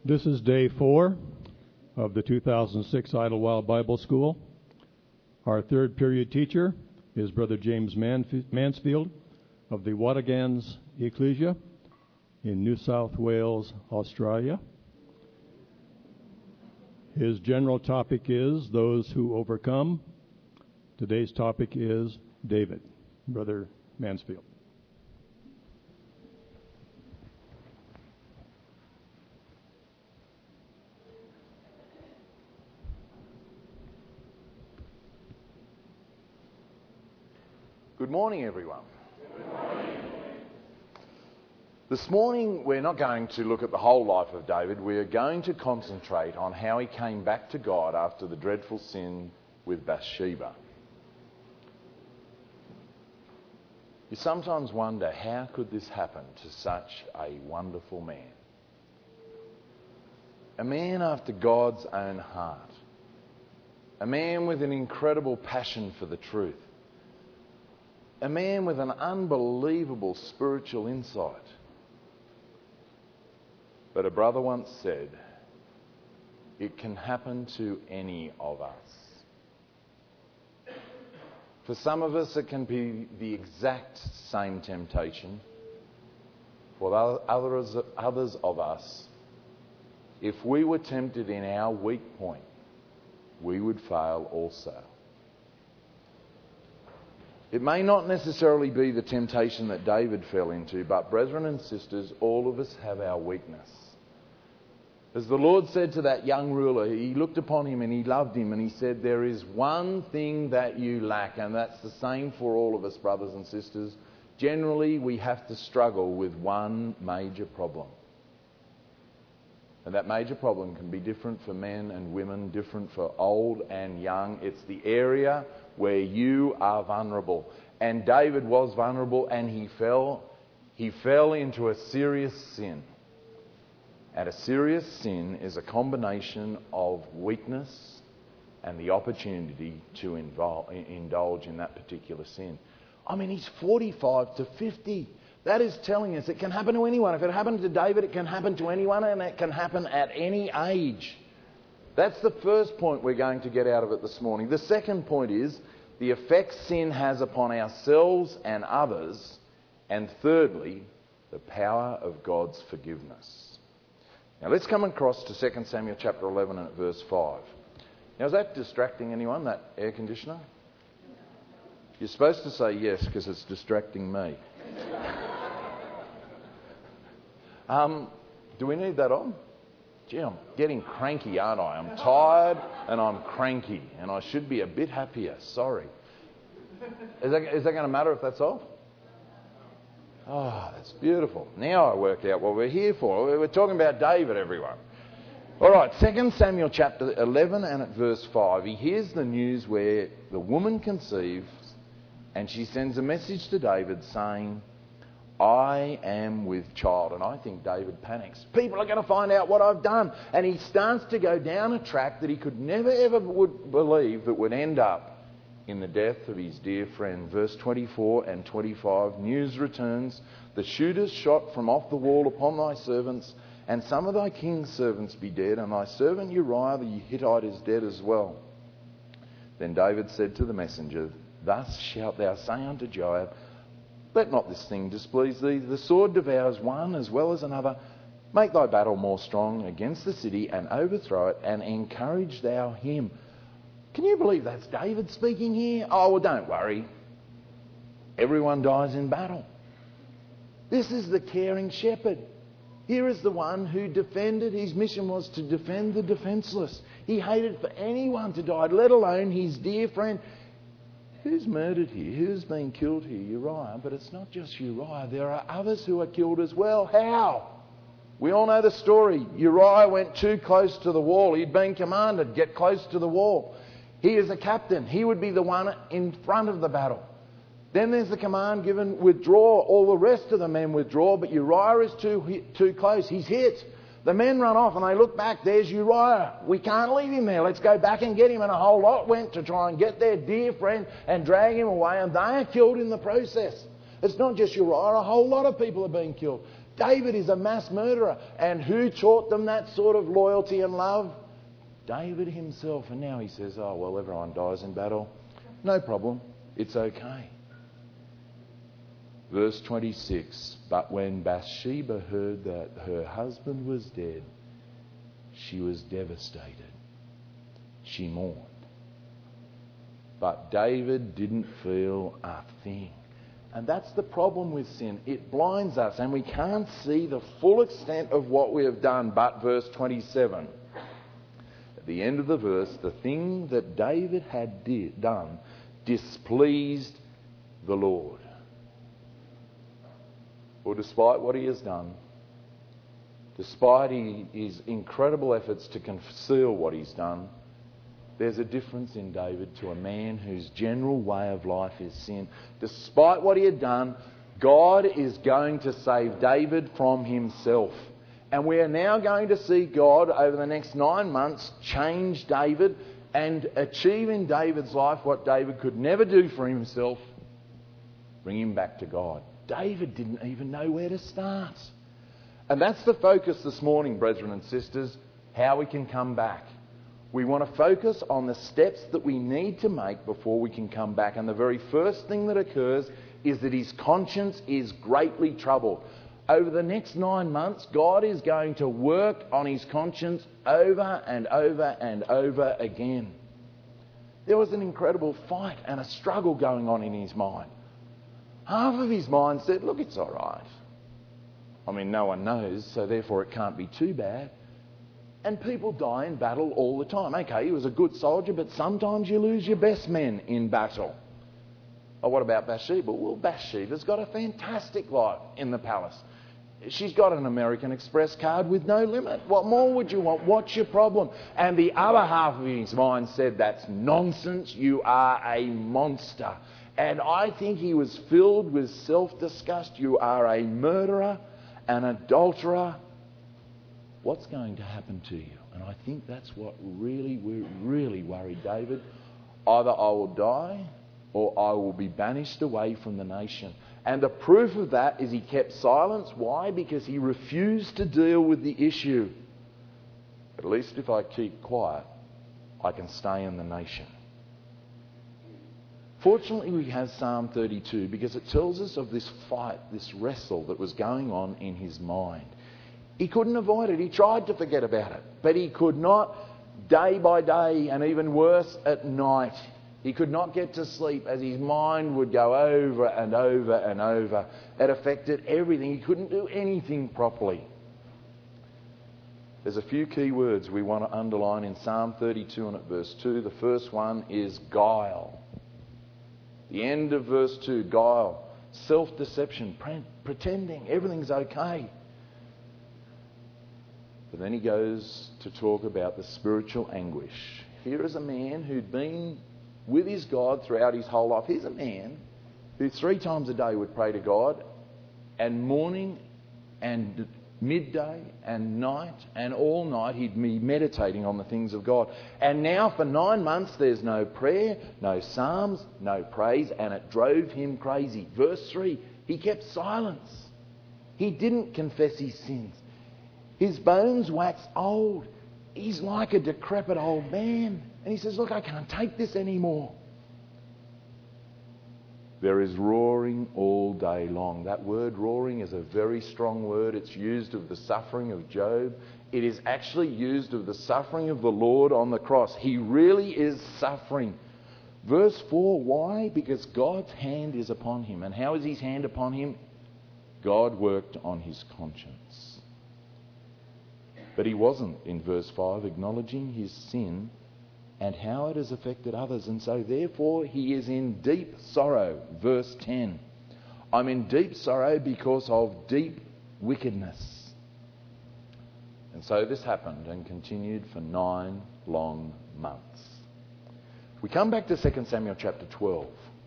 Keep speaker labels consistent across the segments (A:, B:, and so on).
A: This is day 4 of the 2006 Idlewild Bible School. Our third period teacher is Brother James Mansfield of the Wattagans Ecclesia in New South Wales, Australia. His general topic is those who overcome. Today's topic is David. Brother Mansfield.
B: Good morning, everyone. Good morning. This morning, we're not going to look at the whole life of David. We're going to concentrate on how he came back to God after the dreadful sin with Bathsheba. You sometimes wonder, how could this happen to such a wonderful man? A man after God's own heart. A man with an incredible passion for the truth. A man with an unbelievable spiritual insight. But a brother once said, it can happen to any of us. For some of us, it can be the exact same temptation. For others of us, if we were tempted in our weak point, we would fail also. It may not necessarily be the temptation that David fell into, but brethren and sisters, all of us have our weakness. As the Lord said to that young ruler, he looked upon him and he loved him and he said, there is one thing that you lack, and that's the same for all of us, brothers and sisters. Generally, we have to struggle with one major problem. And that major problem can be different for men and women, different for old and young. It's the area where you are vulnerable. And David was vulnerable and he fell into a serious sin. And a serious sin is a combination of weakness and the opportunity to indulge in that particular sin. I mean, he's 45 to 50. That is telling us it can happen to anyone. If it happened to David, it can happen to anyone, and it can happen at any age. That's the first point we're going to get out of it this morning. The second point is the effects sin has upon ourselves and others. And thirdly, the power of God's forgiveness. Now let's come across to 2 Samuel chapter 11 and verse 5. Now is that distracting anyone, that air conditioner? You're supposed to say yes because it's distracting me. Do we need that on? Gee, I'm getting cranky, aren't I? I'm tired and I'm cranky and I should be a bit happier. Sorry. Is that going to matter if that's off? Oh, that's beautiful. Now I work out what we're here for. We're talking about David, everyone. All right, 2 Samuel chapter 11 and at verse 5. He hears the news where the woman conceives and she sends a message to David saying, I am with child. And I think David panics. People are going to find out what I've done. And he starts to go down a track that he could never ever would believe that would end up in the death of his dear friend. Verse 24 and 25, news returns. The shooters shot from off the wall upon thy servants, and some of thy king's servants be dead, and thy servant Uriah the Hittite is dead as well. Then David said to the messenger, thus shalt thou say unto Joab, let not this thing displease thee. The sword devours one as well as another. Make thy battle more strong against the city and overthrow it, and encourage thou him. Can you believe that's David speaking here? Oh, well, don't worry. Everyone dies in battle. This is the caring shepherd. Here is the one who defended. His mission was to defend the defenceless. He hated for anyone to die, let alone his dear friend. Who's murdered here? Who's been killed here? Uriah. But it's not just Uriah. There are others who are killed as well. How? We all know the story. Uriah went too close to the wall. He'd been commanded, get close to the wall. He is a captain. He would be the one in front of the battle. Then there's the command given, withdraw. All the rest of the men withdraw, but Uriah is too close. He's hit. The men run off and they look back. There's Uriah. We can't leave him there. Let's go back and get him. And a whole lot went to try and get their dear friend and drag him away. And they are killed in the process. It's not just Uriah. A whole lot of people are being killed. David is a mass murderer. And who taught them that sort of loyalty and love? David himself. And now he says, oh, well, everyone dies in battle. No problem. It's okay. Verse 26, but when Bathsheba heard that her husband was dead, she was devastated. She mourned. But David didn't feel a thing. And that's the problem with sin. It blinds us and we can't see the full extent of what we have done. But verse 27, at the end of the verse, the thing that David had done displeased the Lord. Or despite what he has done, despite his incredible efforts to conceal what he's done, there's a difference in David to a man whose general way of life is sin. Despite what he had done, God is going to save David from himself. And we are now going to see God over the next 9 months change David and achieve in David's life what David could never do for himself, bring him back to God. David didn't even know where to start. And that's the focus this morning, brethren and sisters, how we can come back. We want to focus on the steps that we need to make before we can come back. And the very first thing that occurs is that his conscience is greatly troubled. Over the next 9 months, God is going to work on his conscience over and over and over again. There was an incredible fight and a struggle going on in his mind. Half of his mind said, look, it's all right. I mean, no one knows, so therefore it can't be too bad. And people die in battle all the time. Okay, he was a good soldier, but sometimes you lose your best men in battle. Oh, what about Bathsheba? Well, Bathsheba's got a fantastic life in the palace. She's got an American Express card with no limit. What more would you want? What's your problem? And the other half of his mind said, that's nonsense. You are a monster. And I think he was filled with self-disgust. You are a murderer, an adulterer. What's going to happen to you? And I think that's what really worried David. Either I will die or I will be banished away from the nation. And the proof of that is he kept silence. Why? Because he refused to deal with the issue. At least if I keep quiet, I can stay in the nation. Fortunately, we have Psalm 32 because it tells us of this fight, this wrestle that was going on in his mind. He couldn't avoid it. He tried to forget about it, but he could not day by day, and even worse at night. He could not get to sleep as his mind would go over and over and over. It affected everything. He couldn't do anything properly. There's a few key words we want to underline in Psalm 32 and at verse 2. The first one is guile. The end of verse 2, guile, self-deception, pretending everything's okay. But then he goes to talk about the spiritual anguish. Here is a man who'd been with his God throughout his whole life. Here's a man who 3 times a day would pray to God, and morning and midday and night and all night he'd be meditating on the things of God. And now for 9 months there's no prayer, no psalms, no praise, and it drove him crazy. Verse 3, he kept silence. He didn't confess his sins. His bones waxed old. He's like a decrepit old man. And he says, look, I can't take this anymore. There is roaring all day long. That word roaring is a very strong word. It's used of the suffering of Job. It is actually used of the suffering of the Lord on the cross. He really is suffering. Verse 4, why? Because God's hand is upon him. And how is his hand upon him? God worked on his conscience. But he wasn't, in verse 5, acknowledging his sin and how it has affected others. And so therefore he is in deep sorrow. Verse 10. I'm in deep sorrow because of deep wickedness. And so this happened and continued for 9 long months. We come back to 2 Samuel chapter 12.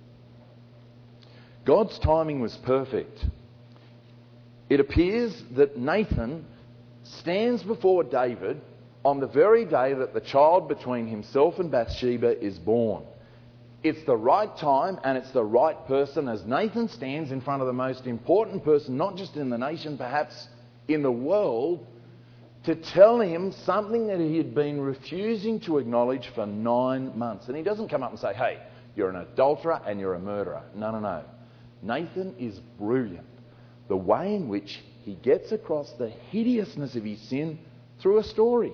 B: God's timing was perfect. It appears that Nathan stands before David on the very day that the child between himself and Bathsheba is born. It's the right time and it's the right person as Nathan stands in front of the most important person, not just in the nation, perhaps in the world, to tell him something that he had been refusing to acknowledge for 9 months. And he doesn't come up and say, hey, you're an adulterer and you're a murderer. No. Nathan is brilliant. The way in which he gets across the hideousness of his sin through a story.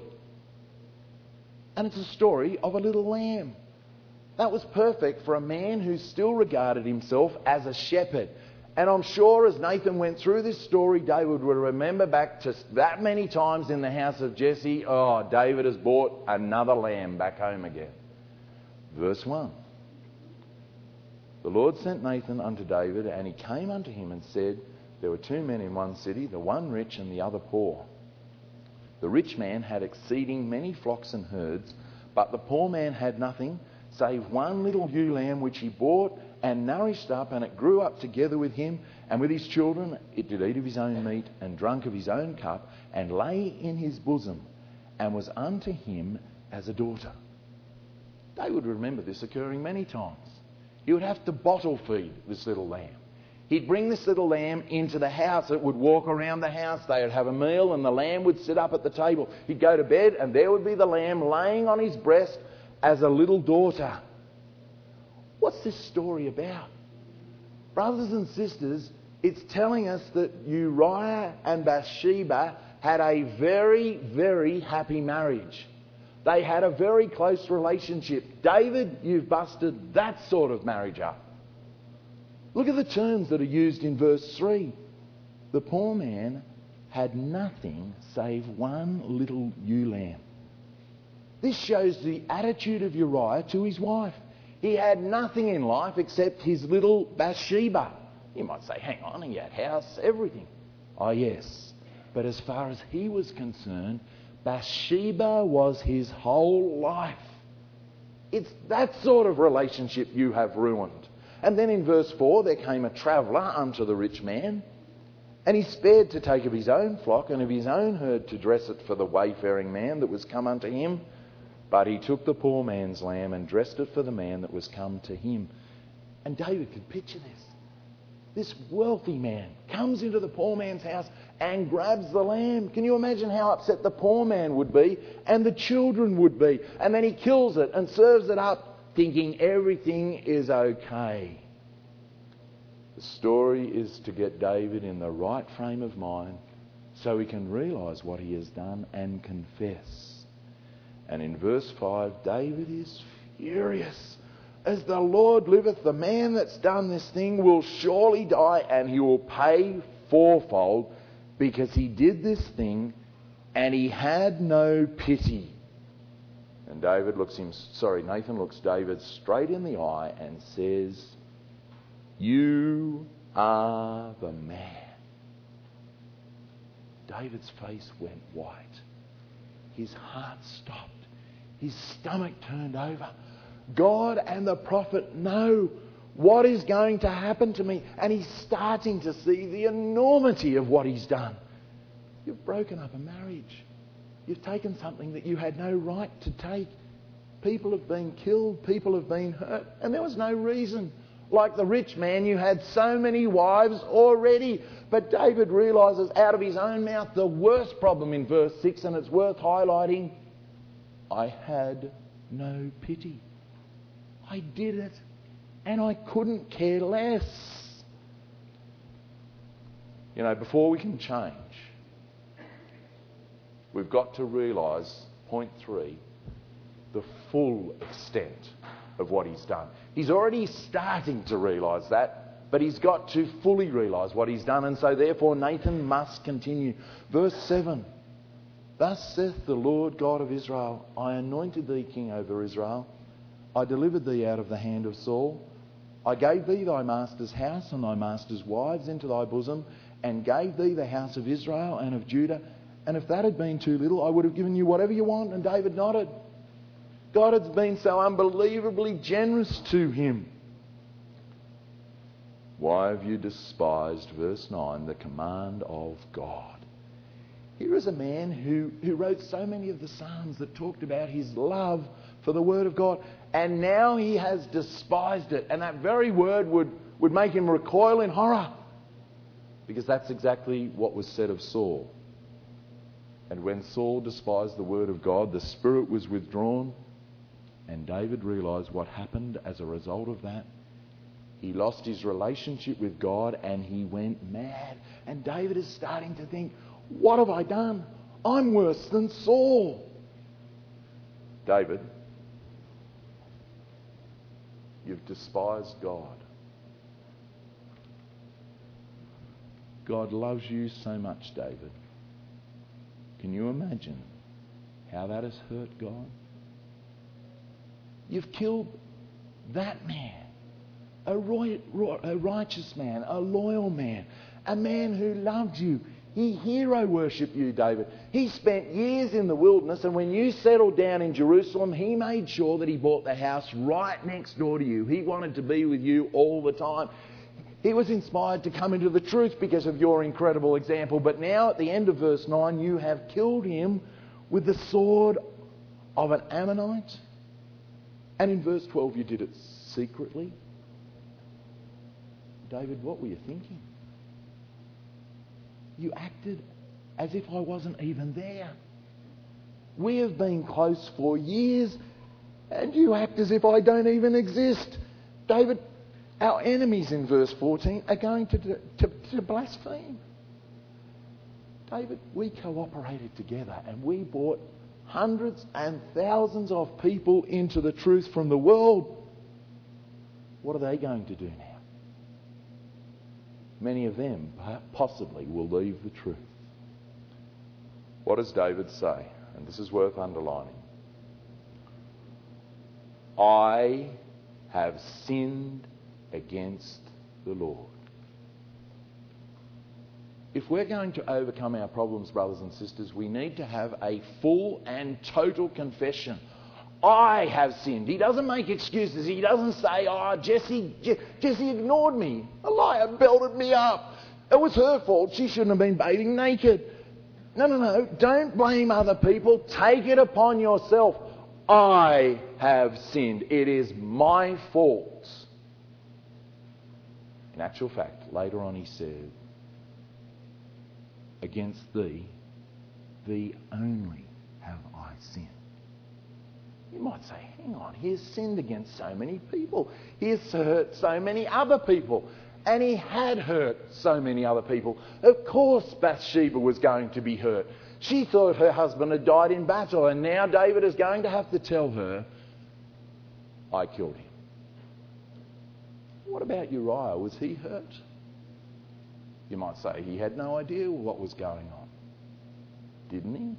B: And it's a story of a little lamb. That was perfect for a man who still regarded himself as a shepherd. And I'm sure as Nathan went through this story, David would remember back to that many times in the house of Jesse, oh, David has brought another lamb back home again. Verse 1. The Lord sent Nathan unto David, and he came unto him and said, there were 2 men in one city, the one rich and the other poor. The rich man had exceeding many flocks and herds, but the poor man had nothing, save one little ewe lamb which he bought and nourished up, and it grew up together with him and with his children. It did eat of his own meat and drunk of his own cup, and lay in his bosom, and was unto him as a daughter. They would remember this occurring many times. He would have to bottle feed this little lamb. He'd bring this little lamb into the house. It would walk around the house. They would have a meal and the lamb would sit up at the table. He'd go to bed and there would be the lamb laying on his breast as a little daughter. What's this story about? Brothers and sisters, it's telling us that Uriah and Bathsheba had a very, very happy marriage. They had a very close relationship. David, you've busted that sort of marriage up. Look at the terms that are used in verse 3. The poor man had nothing save one little ewe lamb. This shows the attitude of Uriah to his wife. He had nothing in life except his little Bathsheba. You might say, hang on, he had house, everything. Oh yes, but as far as he was concerned, Bathsheba was his whole life. It's that sort of relationship you have ruined. And then in verse 4, there came a traveller unto the rich man, and he spared to take of his own flock and of his own herd to dress it for the wayfaring man that was come unto him. But he took the poor man's lamb and dressed it for the man that was come to him. And David could picture this. This wealthy man comes into the poor man's house and grabs the lamb. Can you imagine how upset the poor man would be and the children would be? And then he kills it and serves it up, thinking everything is okay. The story is to get David in the right frame of mind so he can realise what he has done and confess. And in verse 5, David is furious. As the Lord liveth, the man that's done this thing will surely die, and he will pay fourfold, because he did this thing and he had no pity. And Nathan looks David straight in the eye and says, you are the man. David's face went white. His heart stopped. His stomach turned over. God and the prophet know what is going to happen to me. And he's starting to see the enormity of what he's done. You've broken up a marriage. You've taken something that you had no right to take. People have been killed. People have been hurt. And there was no reason. Like the rich man, you had so many wives already. But David realises out of his own mouth the worst problem in verse 6, and it's worth highlighting. I had no pity. I did it, and I couldn't care less. You know, before we can change, we've got to realise, point 3, the full extent of what he's done. He's already starting to realise that, but he's got to fully realise what he's done, and so therefore Nathan must continue. Verse 7, thus saith the Lord God of Israel, I anointed thee king over Israel. I delivered thee out of the hand of Saul. I gave thee thy master's house and thy master's wives into thy bosom, and gave thee the house of Israel and of Judah. And if that had been too little, I would have given you whatever you want. And David nodded. God has been so unbelievably generous to him. Why have you despised, verse 9, the command of God? Here is a man who wrote so many of the Psalms that talked about his love for the word of God. And now he has despised it. And that very word would make him recoil in horror. Because that's exactly what was said of Saul. And when Saul despised the word of God, the Spirit was withdrawn. And David realised what happened as a result of that. He lost his relationship with God and he went mad. And David is starting to think, what have I done? I'm worse than Saul. David, you've despised God. God loves you so much, David. Can you imagine how that has hurt God? You've killed that man, a righteous man, a loyal man, a man who loved you. He hero worshipped you, David. He spent years in the wilderness, and when you settled down in Jerusalem, he made sure that he bought the house right next door to you. He wanted to be with you all the time. He was inspired to come into the truth because of your incredible example. But now at the end of verse 9, you have killed him with the sword of an Ammonite. And in verse 12, you did it secretly. David, what were you thinking? You acted as if I wasn't even there. We have been close for years, and you act as if I don't even exist. David, our enemies in verse 14 are going to blaspheme. David, we cooperated together and we brought hundreds and thousands of people into the truth from the world. What are they going to do now? Many of them possibly will leave the truth. What does David say? And this is worth underlining. I have sinned against the Lord. If we're going to overcome our problems, brothers and sisters, we need to have a full and total confession. I have sinned. He doesn't make excuses. He doesn't say, Jesse ignored me. A liar belted me up. It was her fault. She shouldn't have been bathing naked. No. Don't blame other people. Take it upon yourself. I have sinned. It is my fault. In actual fact, later on he said, against thee only have I sinned. You might say, hang on, he has sinned against so many people. He has hurt so many other people. And he had hurt so many other people. Of course Bathsheba was going to be hurt. She thought her husband had died in battle, and now David is going to have to tell her, I killed him. What about Uriah? Was he hurt? You might say he had no idea what was going on. Didn't he?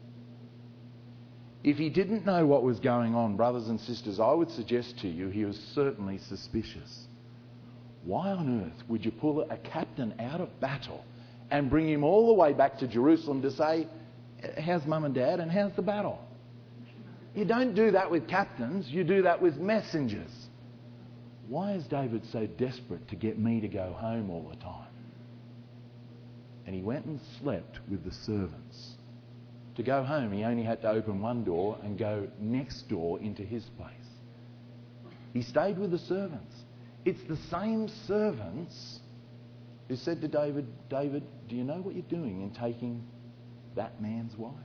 B: If he didn't know what was going on, brothers and sisters, I would suggest to you he was certainly suspicious. Why on earth would you pull a captain out of battle and bring him all the way back to Jerusalem to say, how's mum and dad and how's the battle? You don't do that with captains, you do that with messengers. Why is David so desperate to get me to go home all the time? And he went and slept with the servants. To go home, he only had to open one door and go next door into his place. He stayed with the servants. It's the same servants who said to David, David, do you know what you're doing in taking that man's wife?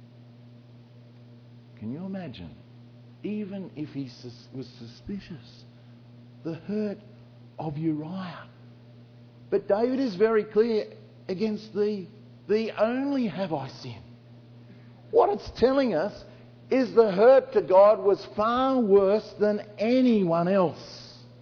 B: Can you imagine, even if he was suspicious, the hurt of Uriah? But David is very clear, against thee only have I sinned. What it's telling us is the hurt to God was far worse than anyone else.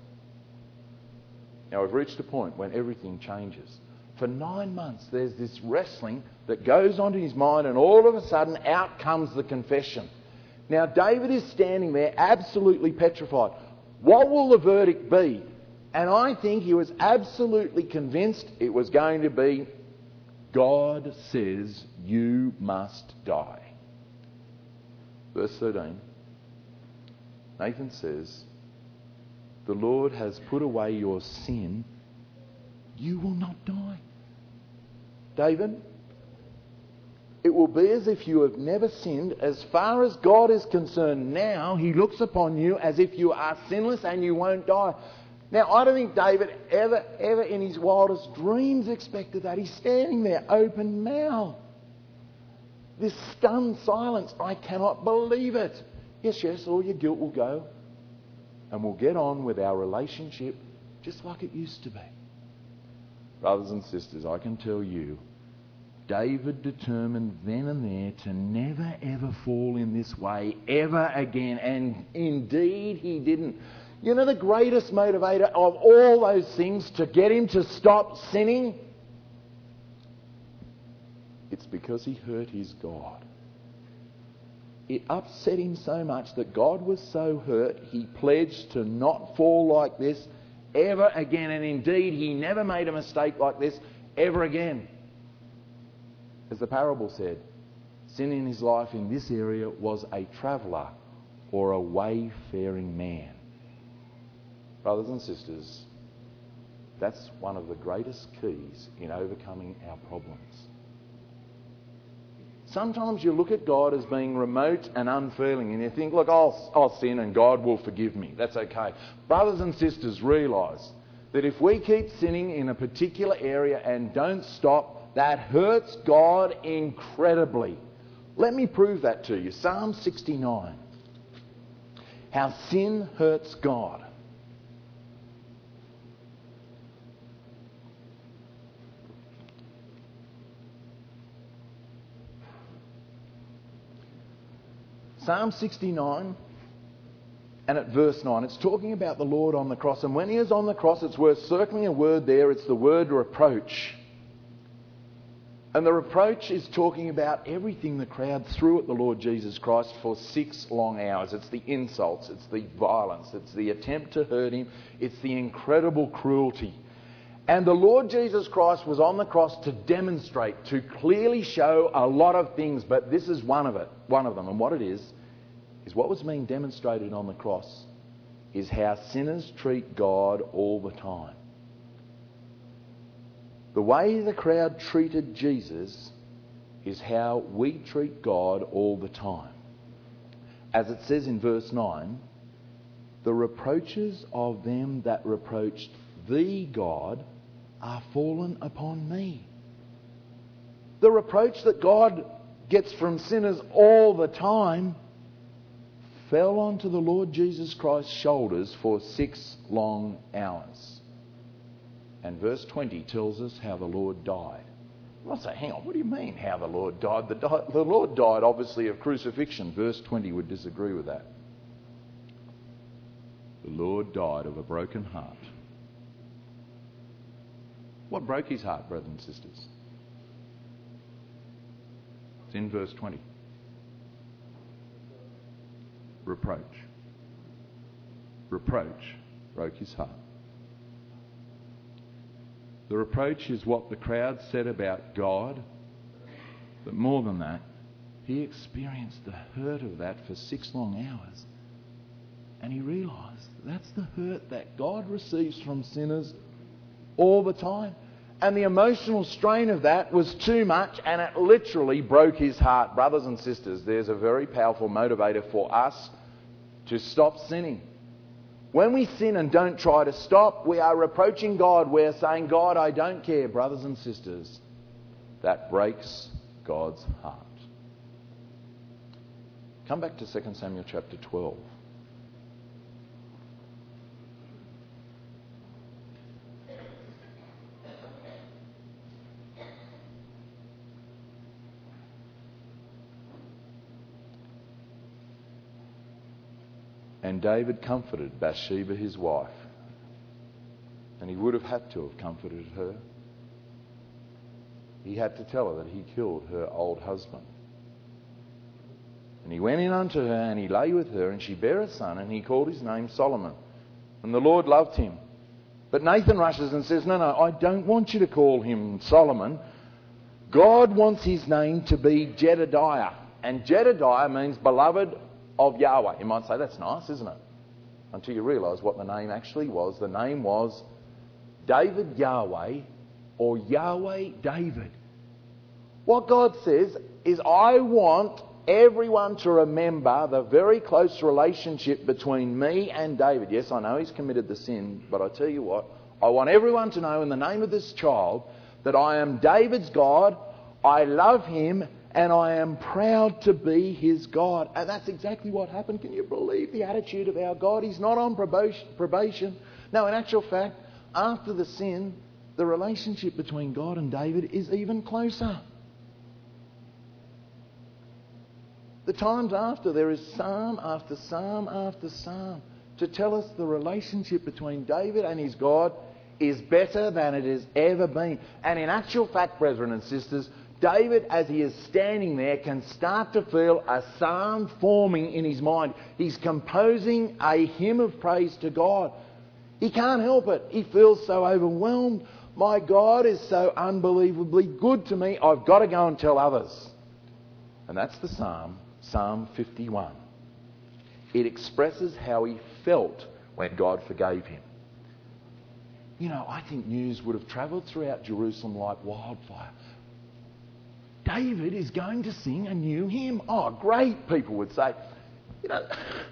B: Now we've reached a point when everything changes. For 9 months there's this wrestling that goes on in his mind, and all of a sudden out comes the confession. Now David is standing there absolutely petrified. What will the verdict be? And I think he was absolutely convinced it was going to be, God says you must die. Verse 13, Nathan says, the Lord has put away your sin, you will not die. David, It will be as if you have never sinned. As far as God is concerned now, He looks upon you as if you are sinless and you won't die. Now, I don't think David ever in his wildest dreams expected that. He's standing there open mouthed. This stunned silence. I cannot believe it. Yes, all your guilt will go. And we'll get on with our relationship just like it used to be. Brothers and sisters, I can tell you, David determined then and there to never ever fall in this way ever again. And indeed he didn't. You know the greatest motivator of all those things to get him to stop sinning? It's because he hurt his God. It upset him so much that God was so hurt, he pledged to not fall like this ever again. And indeed, he never made a mistake like this ever again. As the parable said, sin in his life in this area was a traveller or a wayfaring man. Brothers and sisters, that's one of the greatest keys in overcoming our problems. Sometimes you look at God as being remote and unfeeling and you think, look, I'll sin and God will forgive me. That's okay. Brothers and sisters, realise that if we keep sinning in a particular area and don't stop, that hurts God incredibly. Let me prove that to you. Psalm 69. How sin hurts God. Psalm 69 and at verse 9, it's talking about the Lord on the cross. And when he is on the cross, it's worth circling a word there. It's the word reproach. And the reproach is talking about everything the crowd threw at the Lord Jesus Christ for 6 long hours. It's the insults, it's the violence, it's the attempt to hurt him, it's the incredible cruelty. And the Lord Jesus Christ was on the cross to demonstrate, to clearly show a lot of things, but this is one of them. And what it is what was being demonstrated on the cross is how sinners treat God all the time. The way the crowd treated Jesus is how we treat God all the time. As it says in verse 9, the reproaches of them that reproached thee, God, are fallen upon me. The reproach that God gets from sinners all the time fell onto the Lord Jesus Christ's shoulders for 6 long hours. And verse 20 tells us how the Lord died. Well, I say, hang on, what do you mean how the Lord died? The Lord died obviously of crucifixion. Verse 20 would disagree with that. The Lord died of a broken heart. What broke his heart, brothers and sisters? It's in verse 20. Reproach. Reproach broke his heart. The reproach is what the crowd said about God, but more than that, he experienced the hurt of that for 6 long hours. And he realised that's the hurt that God receives from sinners all the time. And the emotional strain of that was too much, and it literally broke his heart. Brothers and sisters, there's a very powerful motivator for us to stop sinning. When we sin and don't try to stop, we are reproaching God. We're saying, God, I don't care. Brothers and sisters, that breaks God's heart. Come back to 2 Samuel chapter 12. And David comforted Bathsheba, his wife. And he would have had to have comforted her. He had to tell her that he killed her old husband. And he went in unto her, and he lay with her, and she bare a son, and he called his name Solomon. And the Lord loved him. But Nathan rushes and says, no, I don't want you to call him Solomon. God wants his name to be Jedediah. And Jedediah means beloved of Yahweh. You might say, that's nice, isn't it? Until you realise what the name actually was. The name was David Yahweh, or Yahweh David. What God says is I want everyone to remember the very close relationship between me and David. Yes, I know he's committed the sin, but I tell you what, I want everyone to know in the name of this child that I am David's God, I love him, and I am proud to be his God. And that's exactly what happened. Can you believe the attitude of our God? He's not on probation. No, in actual fact, after the sin, the relationship between God and David is even closer. The times after, there is psalm after psalm after psalm to tell us the relationship between David and his God is better than it has ever been. And in actual fact, brethren and sisters, David, as he is standing there, can start to feel a psalm forming in his mind. He's composing a hymn of praise to God. He can't help it. He feels so overwhelmed. My God is so unbelievably good to me. I've got to go and tell others. And that's the psalm, Psalm 51. It expresses how he felt when God forgave him. You know, I think news would have travelled throughout Jerusalem like wildfire. David is going to sing a new hymn. Oh, great, people would say. You know,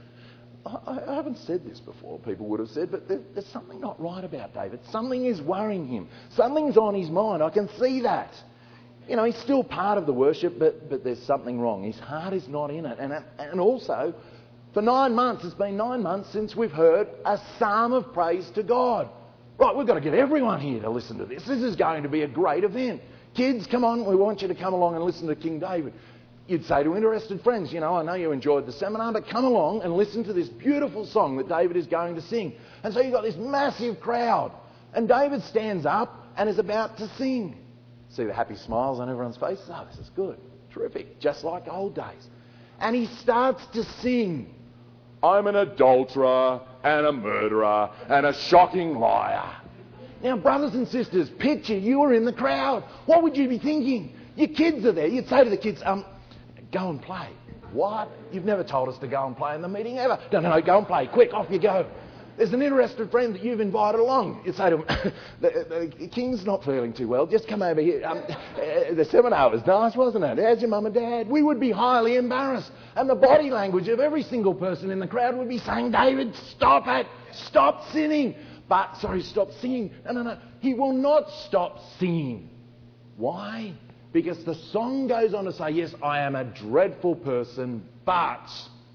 B: I haven't said this before, people would have said, but there's something not right about David. Something is worrying him. Something's on his mind. I can see that. You know, he's still part of the worship, but there's something wrong. His heart is not in it. And also, for 9 months, it's been 9 months since we've heard a psalm of praise to God. Right, we've got to get everyone here to listen to this. This is going to be a great event. Kids, come on, we want you to come along and listen to King David. You'd say to interested friends, you know, I know you enjoyed the seminar, but come along and listen to this beautiful song that David is going to sing. And so you've got this massive crowd. And David stands up and is about to sing. See the happy smiles on everyone's faces? Oh, this is good. Terrific. Just like old days. And he starts to sing. I'm an adulterer and a murderer and a shocking liar. Now, brothers and sisters, picture you were in the crowd. What would you be thinking? Your kids are there. You'd say to the kids, go and play. What? You've never told us to go and play in the meeting ever. No, go and play. Quick, off you go. There's an interested friend that you've invited along. You say to him, the King's not feeling too well. Just come over here. The seminar was nice, wasn't it? How's your mum and dad? We would be highly embarrassed. And the body language of every single person in the crowd would be saying, David, stop it. Stop sinning. Stop singing. No. He will not stop singing. Why? Because the song goes on to say, yes, I am a dreadful person, but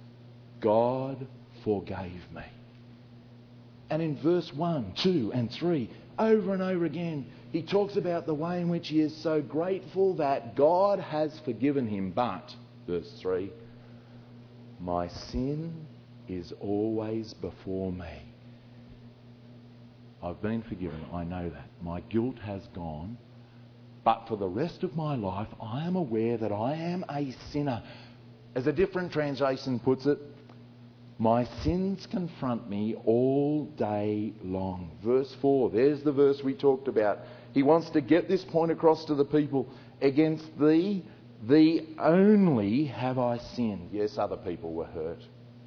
B: God forgave me. And in verse 1, 2 and 3, over and over again, he talks about the way in which he is so grateful that God has forgiven him. But, verse 3, my sin is always before me. I've been forgiven, I know that. My guilt has gone. But for the rest of my life, I am aware that I am a sinner. As a different translation puts it, my sins confront me all day long. Verse 4, there's the verse we talked about. He wants to get this point across to the people. Against thee only have I sinned. Yes, other people were hurt.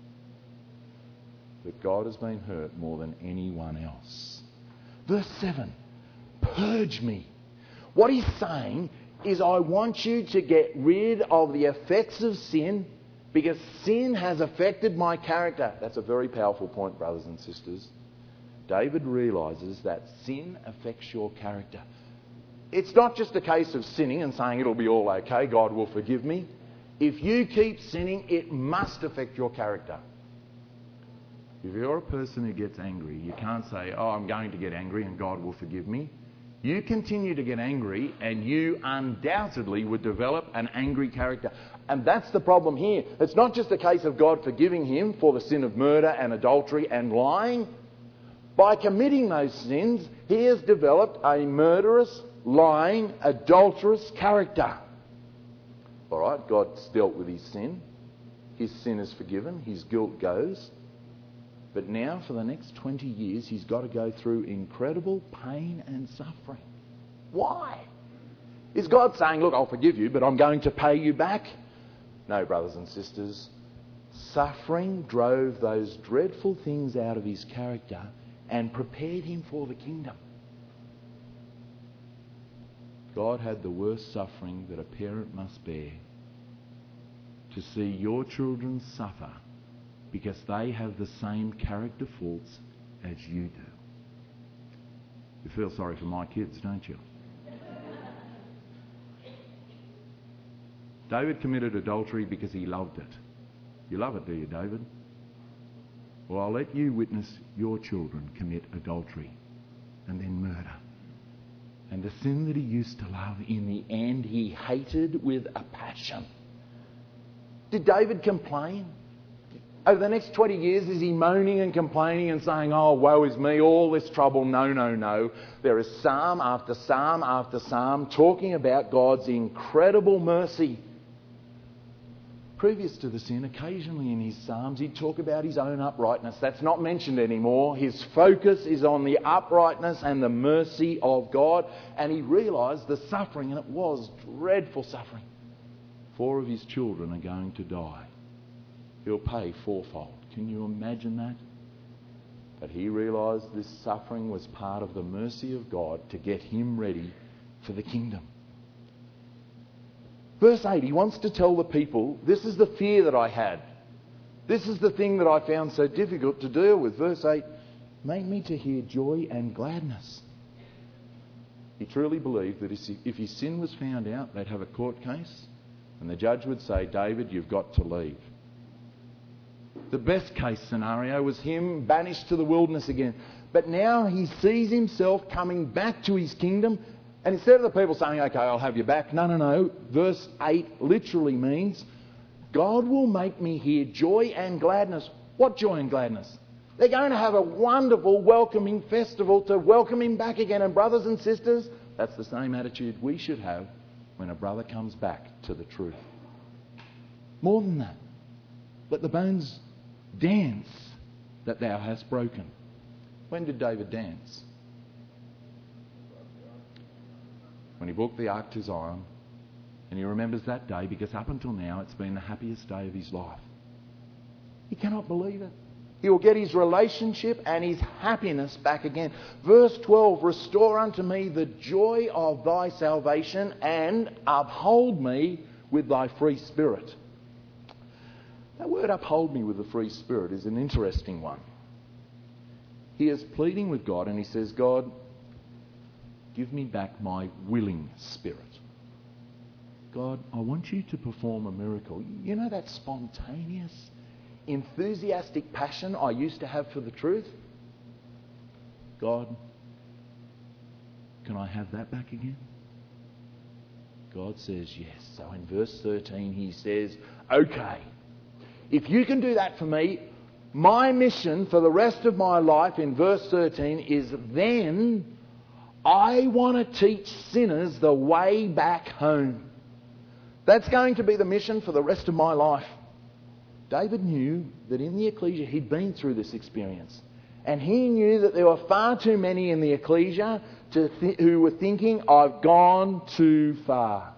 B: But God has been hurt more than anyone else. Verse 7, purge me. What he's saying is, I want you to get rid of the effects of sin, because sin has affected my character. That's a very powerful point, brothers and sisters. David realises that sin affects your character. It's not just a case of sinning and saying it'll be all okay, God will forgive me. If you keep sinning, it must affect your character. If you're a person who gets angry, you can't say, I'm going to get angry and God will forgive me. You continue to get angry and you undoubtedly would develop an angry character. And that's the problem here. It's not just a case of God forgiving him for the sin of murder and adultery and lying. By committing those sins, he has developed a murderous, lying, adulterous character. All right, God's dealt with his sin. His sin is forgiven. His guilt goes. But now, for the next 20 years, he's got to go through incredible pain and suffering. Why? Is God saying, look, I'll forgive you, but I'm going to pay you back? No, brothers and sisters. Suffering drove those dreadful things out of his character and prepared him for the kingdom. God had the worst suffering that a parent must bear to see your children suffer because they have the same character faults as you do. You feel sorry for my kids, don't you? David committed adultery because he loved it. You love it, do you, David? Well, I'll let you witness your children commit adultery and then murder. And the sin that he used to love, in the end, he hated with a passion. Did David complain? Over the next 20 years, is he moaning and complaining and saying, oh, woe is me, all this trouble? No, no, no. There is psalm after psalm after psalm talking about God's incredible mercy. Previous to the sin, occasionally in his psalms, he'd talk about his own uprightness. That's not mentioned anymore. His focus is on the uprightness and the mercy of God. And he realised the suffering, and it was dreadful suffering. 4 of his children are going to die. He'll pay 4-fold. Can you imagine that? But he realised this suffering was part of the mercy of God to get him ready for the kingdom. Verse 8, he wants to tell the people, this is the fear that I had. This is the thing that I found so difficult to deal with. Verse 8, make me to hear joy and gladness. He truly believed that if his sin was found out, they'd have a court case, and the judge would say, David, you've got to leave. The best case scenario was him banished to the wilderness again. But now he sees himself coming back to his kingdom. And instead of the people saying, okay, I'll have you back. No, no, no. Verse 8 literally means, God will make me hear joy and gladness. What joy and gladness? They're going to have a wonderful welcoming festival to welcome him back again. And brothers and sisters, that's the same attitude we should have when a brother comes back to the truth. More than that, let the bones dance that thou hast broken. When did David dance? When he brought the ark to Zion, and he remembers that day because up until now it's been the happiest day of his life. He cannot believe it. He will get his relationship and his happiness back again. Verse 12, restore unto me the joy of thy salvation and uphold me with thy free spirit. That word uphold me with the free spirit is an interesting one. He is pleading with God and he says, God, give me back my willing spirit. God, I want you to perform a miracle. You know that spontaneous, enthusiastic passion I used to have for the truth? God, can I have that back again? God says yes. So in verse 13 he says, okay, if you can do that for me, my mission for the rest of my life in verse 13 is then I want to teach sinners the way back home. That's going to be the mission for the rest of my life. David knew that in the ecclesia he'd been through this experience. And he knew that there were far too many in the ecclesia who were thinking, I've gone too far.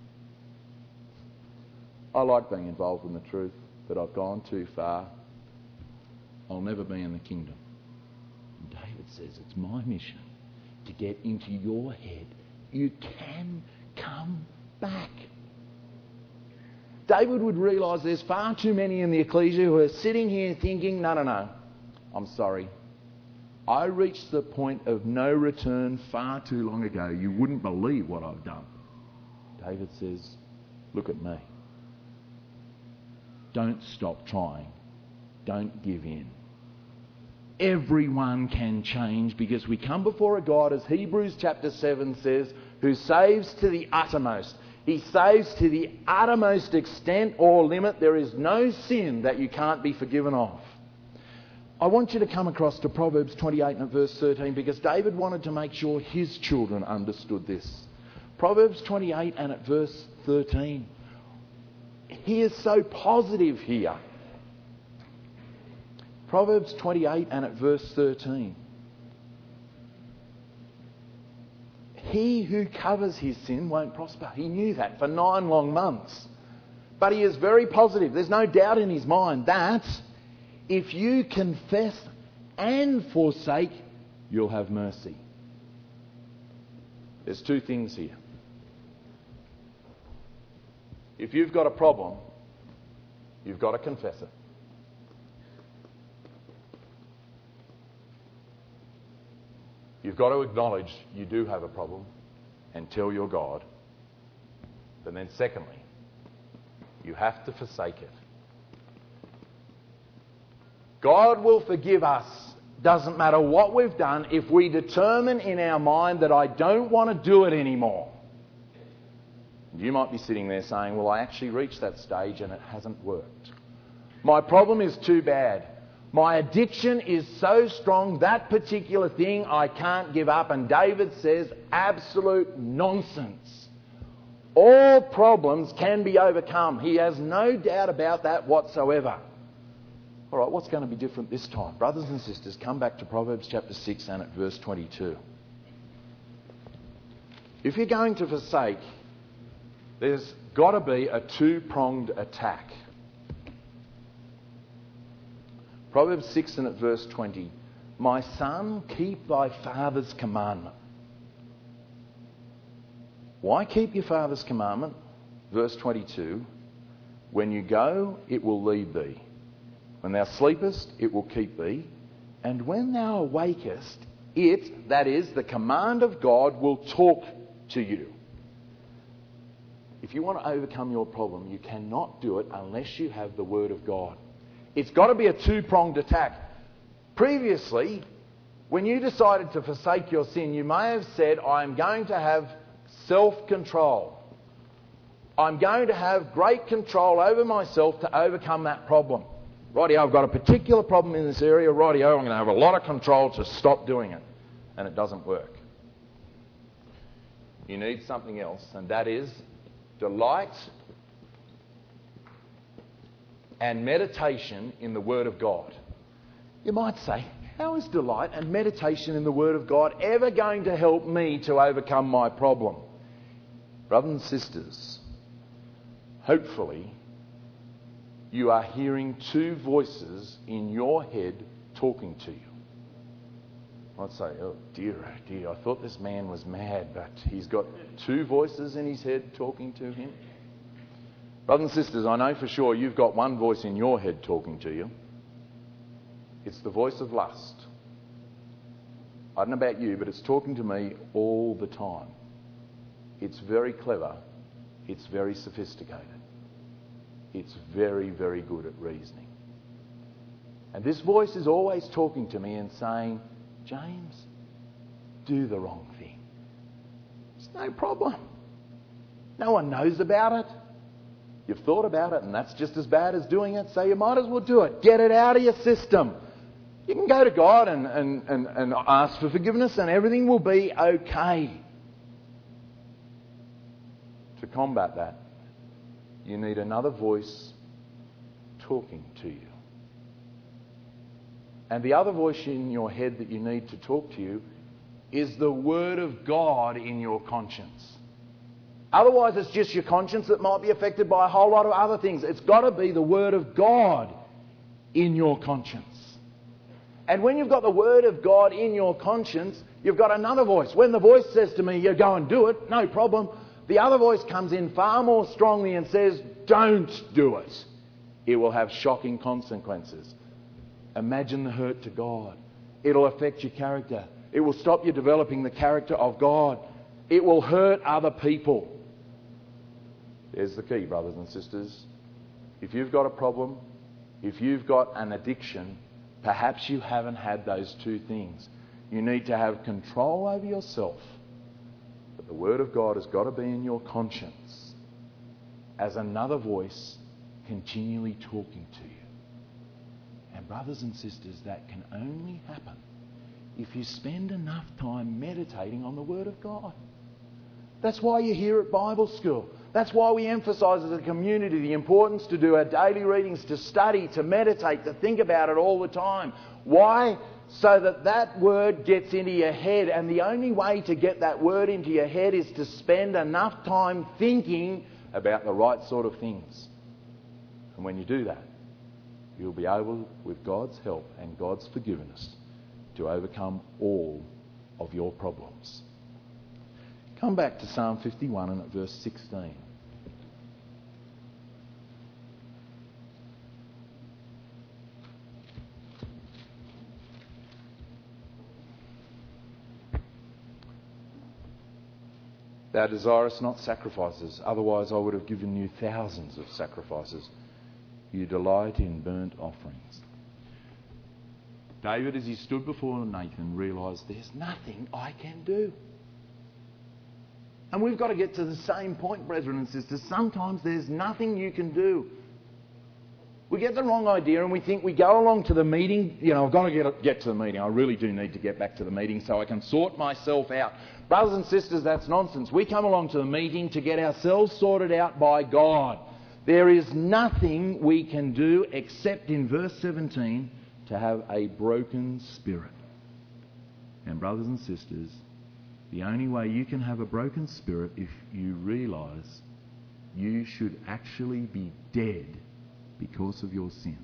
B: I like being involved in the truth, but I've gone too far. I'll never be in the kingdom. And David says, it's my mission to get into your head. You can come back. David would realise there's far too many in the ecclesia who are sitting here thinking, no, no, no, I'm sorry. I reached the point of no return far too long ago. You wouldn't believe what I've done. David says, look at me. Don't stop trying. Don't give in. Everyone can change because we come before a God, as Hebrews chapter 7 says, who saves to the uttermost. He saves to the uttermost extent or limit. There is no sin that you can't be forgiven of. I want you to come across to Proverbs 28 and verse 13 because David wanted to make sure his children understood this. Proverbs 28 and at verse 13. He is so positive here. Proverbs 28 and at verse 13. He who covers his sin won't prosper. He knew that for 9 long months. But he is very positive. There's no doubt in his mind that if you confess and forsake, you'll have mercy. There's 2 things here. If you've got a problem, You've got to confess it. You've got to acknowledge you do have a problem and tell your God. And then secondly, you have to forsake it. God will forgive us, doesn't matter what we've done, if we determine in our mind that I don't want to do it anymore. You might be sitting there saying, well, I actually reached that stage and it hasn't worked. My problem is too bad. My addiction is so strong, that particular thing I can't give up. And David says, absolute nonsense. All problems can be overcome. He has no doubt about that whatsoever. All right, what's going to be different this time? Brothers and sisters, come back to Proverbs chapter 6 and at verse 22. If you're going to forsake, there's got to be a two-pronged attack. Proverbs 6 and at verse 20. My son, keep thy father's commandment. Why keep your father's commandment? Verse 22. When you go, it will lead thee. When thou sleepest, it will keep thee. And when thou awakest, it, that is, the command of God, will talk to you. If you want to overcome your problem, you cannot do it unless you have the Word of God. It's got to be a two-pronged attack. Previously, when you decided to forsake your sin, you may have said, I'm going to have self-control. I'm going to have great control over myself to overcome that problem. Rightio, I've got a particular problem in this area. Rightio, I'm going to have a lot of control to stop doing it. And it doesn't work. You need something else, and that is delight and meditation in the Word of God. You might say, how is delight and meditation in the Word of God ever going to help me to overcome my problem? Brothers and sisters, hopefully you are hearing two voices in your head talking to you. I'd say, oh dear, I thought this man was mad, but he's got two voices in his head talking to him. Brothers and sisters, I know for sure you've got one voice in your head talking to you. It's the voice of lust. I don't know about you, but it's talking to me all the time. It's very clever. It's very sophisticated. It's very, very good at reasoning. And this voice is always talking to me and saying, James, do the wrong thing. It's no problem. No one knows about it. You've thought about it and that's just as bad as doing it, so you might as well do it. Get it out of your system. You can go to God and ask for forgiveness and everything will be okay. To combat that, you need another voice talking to you. And the other voice in your head that you need to talk to you is the Word of God in your conscience. Otherwise, it's just your conscience that might be affected by a whole lot of other things. It's got to be the Word of God in your conscience. And when you've got the Word of God in your conscience, you've got another voice. When the voice says to me, you go and do it, no problem. The other voice comes in far more strongly and says, don't do it. It will have shocking consequences. Imagine the hurt to God. It'll affect your character. It will stop you developing the character of God. It will hurt other people. There's the key, brothers and sisters. If you've got a problem, if you've got an addiction, perhaps you haven't had those two things. You need to have control over yourself. But the Word of God has got to be in your conscience as another voice continually talking to you. And brothers and sisters, that can only happen if you spend enough time meditating on the Word of God. That's why you're here at Bible school. That's why we emphasise as a community the importance to do our daily readings, to study, to meditate, to think about it all the time. Why? So that that word gets into your head. And the only way to get that word into your head is to spend enough time thinking about the right sort of things. And when you do that, you'll be able, with God's help and God's forgiveness, to overcome all of your problems. Come back to Psalm 51 and at verse 16. Thou desirest not sacrifices, otherwise I would have given you thousands of sacrifices. You delight in burnt offerings. David, as he stood before Nathan, realised there's nothing I can do. And we've got to get to the same point, brethren and sisters. Sometimes there's nothing you can do. We get the wrong idea and we think we go along to the meeting. I've got to get to the meeting. I really do need to get back to the meeting so I can sort myself out. Brothers and sisters, that's nonsense. We come along to the meeting to get ourselves sorted out by God. There is nothing we can do except in verse 17 to have a broken spirit. And brothers and sisters, the only way you can have a broken spirit if you realise you should actually be dead because of your sin.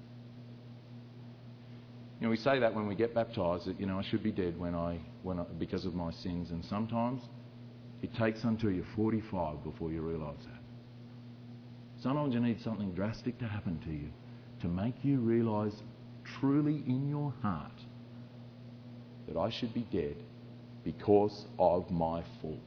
B: We say that when we get baptised, that I should be dead because of my sins, and sometimes it takes until you're 45 before you realise that. Sometimes you need something drastic to happen to you to make you realise truly in your heart that I should be dead because of my faults.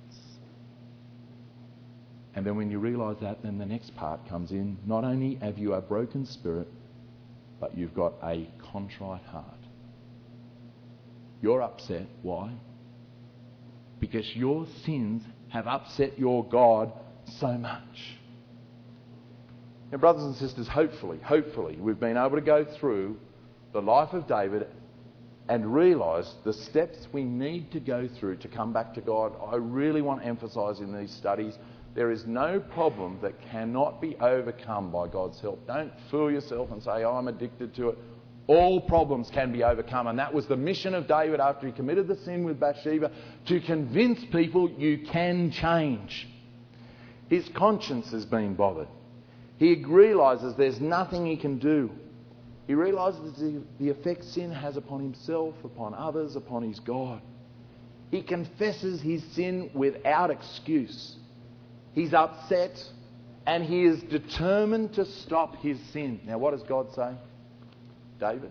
B: And then when you realise that, then the next part comes in. Not only have you a broken spirit, but you've got a contrite heart. You're upset. Why? Because your sins have upset your God so much. Now, brothers and sisters, hopefully, we've been able to go through the life of David and realise the steps we need to go through to come back to God. I really want to emphasise in these studies, there is no problem that cannot be overcome by God's help. Don't fool yourself and say, I'm addicted to it. All problems can be overcome. And that was the mission of David after he committed the sin with Bathsheba, to convince people you can change. His conscience has been bothered. He realises there's nothing he can do. He realises the effect sin has upon himself, upon others, upon his God. He confesses his sin without excuse. He's upset and he is determined to stop his sin. Now, what does God say? David,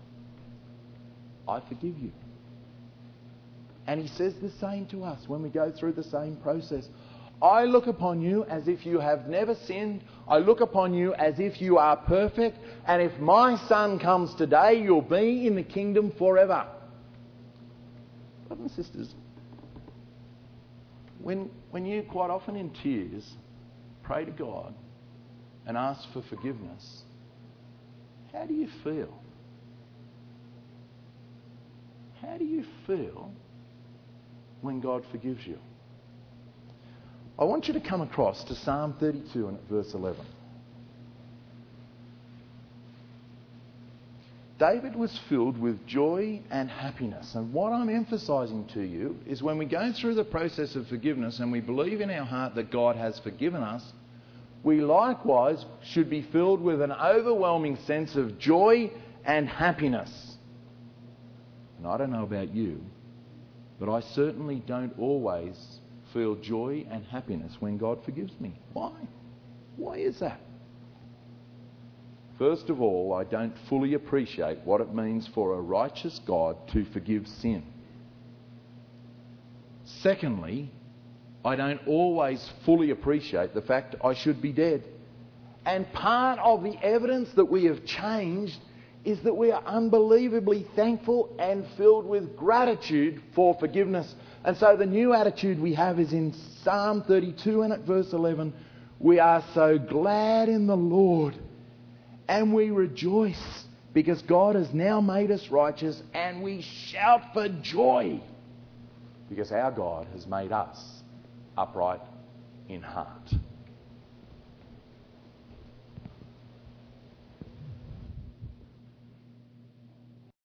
B: I forgive you. And he says the same to us when we go through the same process. I look upon you as if you have never sinned. I look upon you as if you are perfect. And if my son comes today, you'll be in the kingdom forever. Brothers and sisters, when you quite often in tears pray to God and ask for forgiveness, how do you feel? How do you feel when God forgives you? I want you to come across to Psalm 32 and at verse 11. David was filled with joy and happiness. And what I'm emphasising to you is when we go through the process of forgiveness and we believe in our heart that God has forgiven us, we likewise should be filled with an overwhelming sense of joy and happiness. And I don't know about you, but I certainly don't always feel joy and happiness when God forgives me. Why? Why is that? First of all, I don't fully appreciate what it means for a righteous God to forgive sin. Secondly, I don't always fully appreciate the fact I should be dead. And part of the evidence that we have changed is that we are unbelievably thankful and filled with gratitude for forgiveness. And so the new attitude we have is in Psalm 32 and at verse 11, we are so glad in the Lord and we rejoice because God has now made us righteous, and we shout for joy because our God has made us upright in heart.